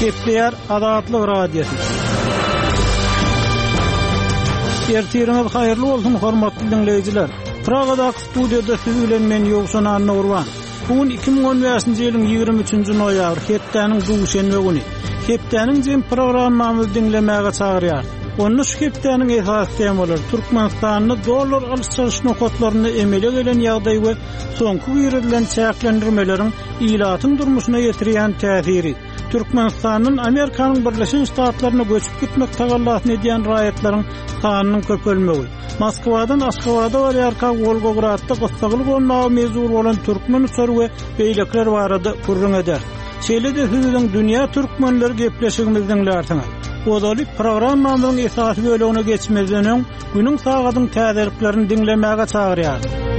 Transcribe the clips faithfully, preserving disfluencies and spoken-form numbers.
Kepler Azatlyk Radiosu. Ertiriniz hayırlı olsun hormatly dinleyijiler. Pragada studiyada siz bilen men Ýogşan Annurwan. Bugün iki bin on beşinji ýylyň ýygrimi üçünji noýabr hepdeniň duşenme güni. Hepdeniň jem programmamyzy dinlemäge çagyrýar. Onu şu hepdeniň esas temalary Türkmenistanyny dollar alış-salyş nokatlaryny emele gelen ýagdaý we soňky ýüredilen çäklendirmeleriň ilatyň durmuşyna ýetirýän täsiri. Türkmenistanyň Amerikanyň Birleşen Ştatlaryna göçüp gitmek tagallatyny edýän raýatlaryň sanynyň köpelmegi. Moskwadan Aşgabatda barýarka Volgogradda gysgalyk bolmagy mezur bolan türkmen uçary we beýlekler barada purrun eder. Şeýle-de sizden dünýä türkmenleri gepleşigimizden dinlersiňiz. Odaly programmamyň esas bölegine geçmezden öň günüň sagatyň täzeliklerini dinlemäge çagyrýar.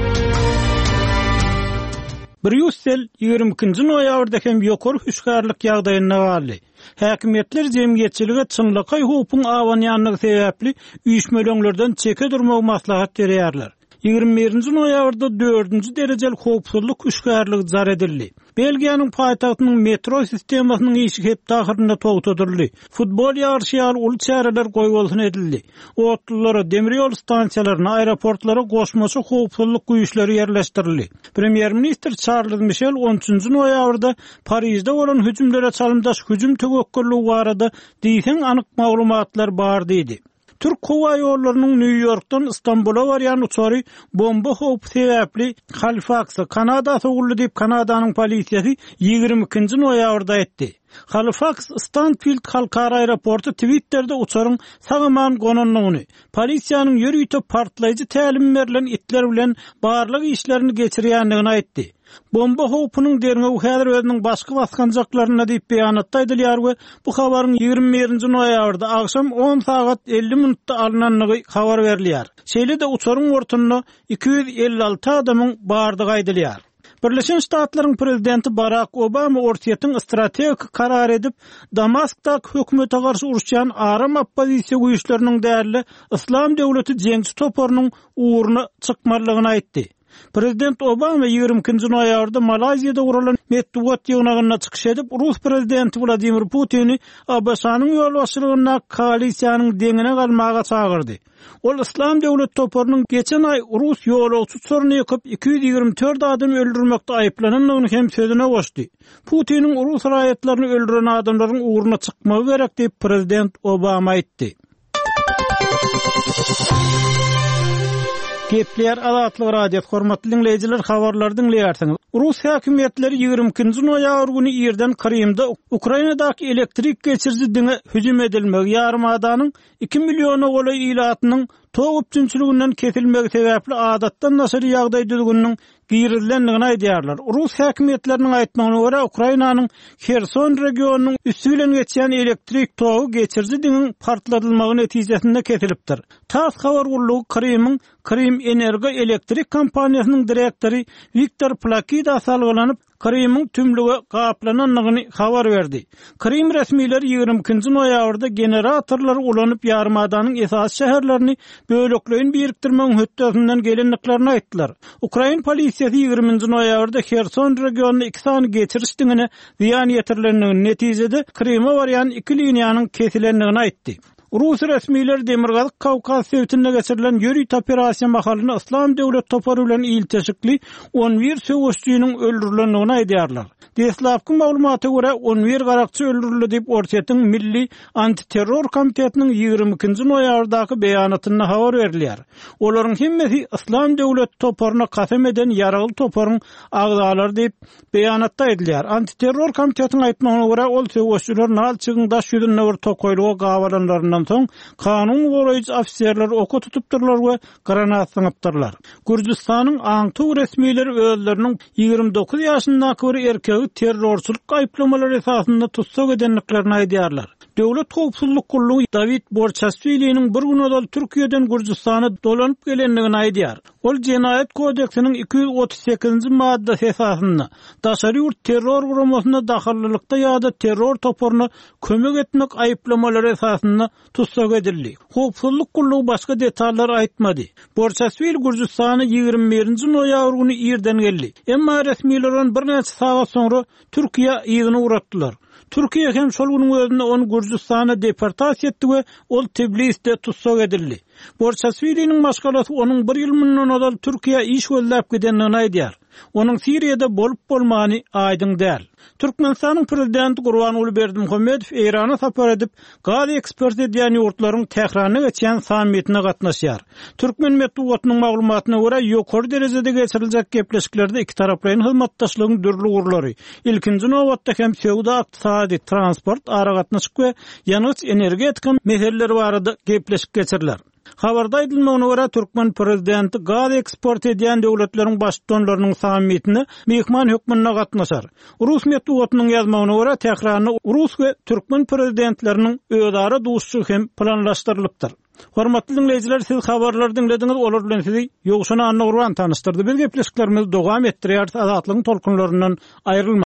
Brüssel ýygrimi ikinji noýabrda hem ýokary hüşgärlik ýagdaýyna galy. Häkimetler jemgyýetçiligi çynlyky hukukun awanýanlygy sebäpli üýşmeleňlerden çeke durmak maslahat berýärler. ýygrimi birinji noýabrda dördünji derejeli hukukçylyk hüşgärligi jar edildi. Belgiýanyň paýtagtynyň metro sistemasynyň işi hep dahyrynda togtadyldy. Futbol ýarşyýaly uly çäreler goýulsyn edildi. Otlulara, demir ýol stansiýalaryna, aeroportlara goşmaçy hukukçylyk güýçleri ýerleşdirildi. Premier minister Charles Michel on üçünji noýabrda Parisde bolan hüjümlere çalymdaş hüjüm töwekkülligi barada diýsen anyk maglumatlar bar diýdi. Türk hava ýollarynyň New Yorkdan Istanbula barýan uçary bomba howpy sebäpli Halifax, Kanada soguldy diýip Kanadanyň polisiýasy ýygrimi ikinji noýabrda etdi. Halifax Stanfield halkara aeroportu Twitter'de uçaryň sagaman gonanlygyny, polisiýanyň ýörüýte partlaýjy tälim berilen itler bilen barlyk işlerini geçirýändigini aýtdy. Bomba howpynyň derine bu häzir özüniň başga baskanjaklaryna diýip beýanatda aýdylýar we bu habaryň ýygrimi birinji noýabrda agşam on saat elli minutda alınanlygy habar berilýär. Şeýle-de uçaryň ortuny iki yüz elli alty adamyň bardygy aýdylýar. Birleşen Ştatlaryň prezidenti Barack Obama ortaýatyň strategik karar edip Damaskda hökümete garşy uruşýan aram oppozisiýa güýçleriniň däli İslam döwleti jeňçi toparynyň uğruna çykmalygyny aýtdy. Prezident Obama ýygrimi ikinji noýabrda Malaziýada guralan medeniýet ýygnagyna çykyş edip Rus prezidenti Vladimir Putini A B S-nyň ýol başçylygyna koalisiýanyň deňine galmaga çagyrdy. Ol İslam döwlet toparynyň geçen ay Rus ýolagçy sorunu ýöküp iki yüz ýygrimi dört adam öldürmekde aýplananlygyny hem sözüne goşdy. Putiniň Rus raýatlaryny öldüren adamlaryň uğruna çykmagy gerek diýip prezident Obama aýtdy. Kepler Azatlyk Radiosu hormatly dinleyijiler, habarlary dinleýärsiňiz. Rus häkimetleri ýygrimi ikinji noýabr güni ýerden Krymda Ukrainadaky elektrik geçirji diňe hüjüm edilmegi ýarmadanyň iki milliona goly ilatynyň togupçunçylygynyň kesilmegi sebäpli adatdan naşary ýagdaý düzgünniň giýrilenligini aýdýarlar. Rus häkimetleriniň aýtmagyna görä Ukrainanyň Kherson regionunyň üstü bilen geçýän elektrik togu geçirji diňiň partladylmagy netijesinde kesilipdir. Tas habar gurulugy Krymyň Krym Energo elektrik kompaniýasynyň direktori Viktor Plakida salgylanyp Krymyň tümlüge gaplananlygyny habar berdi. Krym resmiýetleri ýygrimi ikinji noýabrda generatorlar ulanyp ýarmadanyň esas şäherlerini bölekleýin birikdirmegiň hötdesinden gelenliklerini aýtdylar. Ukraina polisiýasy ýygrimi noýabrda Kherson regionuny iki sany geçiriş diňine ziýan ýetirilendigini netijede Kryma barýan iki liniýanyň kesilenligini aýtdy. Rus resmiýetleri Demirgazyk Kawkaz sewtine geçirilen ýörüýt operasiýa mahalyny İslam döwlet topary bilen ilteşikli on bir söwüşçüniň öldürilendigini aýdýarlar. Deslapky maglumata görä on bir garakçy öldürildi diýip ortaýatyň Milli Antiterror Komitetiniň ýygrimi ikinji noýabrdaky beýanatyna habar berilýär. Olaryň hemmesi İslam döwlet toparyna kasam eden ýaraly toparyň agdalary diýip beýanatda aýdylýar. Antiterror Komitetiniň aýtmagyna görä ol söwüşçüler Nalçygyň daş ýüzüne bir tokoýluga gawalanlarynyň soň kanun goraýjy ofisiýerler oka tutupdyrlar we granat syňypdyrlar. Gürjistanyň aňty resmiýetleri özleriniň ýygrimi dokuz ýaşyndaky bir erkegi terrorçylyk aýplamalary esasynda tutsak edenliklerini aýdýarlar. Döwlet howpsuzlyk gurulugy David Borchasvili'niň bir gün ödül Türkiýeden Gürjistana dolanyp gelenligini aýdýar. Ol Jenaýat kodeksiniň iki yüz otuz sekizinji maddesi esasynda daşary urt terror guramasyna dahallykda ýa-da terror toparyna kömek etmek aýplamalary esasynda tutsak edildi. Howpsuzlyk gurulugy başga detallar aýtmady. Borchasvili Gürjistana ýygrimi birinji noýabr güni ýerden geldi. Emma resmiýetler bir neçe sagat soňra Türkiýe ýygyny uratdylar. Türkiye hem şol günüň özünde onu Gürjistana deportasiýa etdi we ol Tbilisde tutsak edildi. Borçasvili'nin başgalaty onun bir ýyl mundan ozal Türkiýe iş gözläp gidenini aýdýar. Onun Siriýede bolup bolmany aýdyň däl. Türkmenistanyň prezidenti Gurbanuly Berdimuhammedow Irana sapar edip, gazy ekspert edýän ýurtlaryň Tehrana geçen sammitine gatnaşýar. Türkmen medeniýetiniň maglumatyna görä, ýokary derejede geçiriljek gepleşiklerde iki taraplaryň hyzmatdaşlygynyň dürli urlary, ilkinji nowatda hem sowda, ykdysady, transport, ara gatnaşyk we ýanyç energetika meselleri barada gepleşik geçirilýär. Habarda aýdylmagyna görä, Türkmen prezidenti gaz eksport edýän döwletleriň başçylarynyň sammitine mehman hökmüne gatnaşar. Rus medeniýetiniň ýazmagyna görä, Tehrany Rus we Türkmen prezidentleriniň özara duşşy hem planlaşdyrylypdyr. Hormatly dinleyijiler, siz habarlar dinlediňiz, olar bilen sizi ýogşuna anna urban tanıştyrdy. Biz gepleşiklerimizi dowam etdirýär, azatlygyň tolkunlaryndan aýrylma.